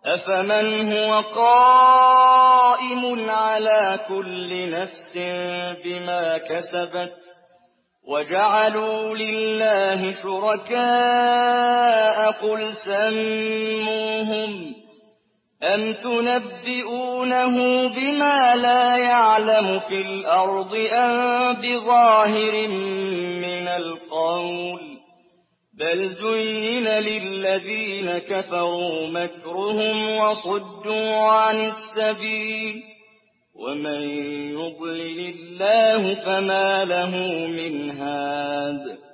أفمن هو قائم على كل نفس بما كسبت وجعلوا لله شركاء قل سموهم أم تنبئونه بما لا يعلم في الأرض أم بظاهر من القول بل زين للذين كفروا مكرهم وصدوا عن السبيل ومن يضلل الله فما له من هاد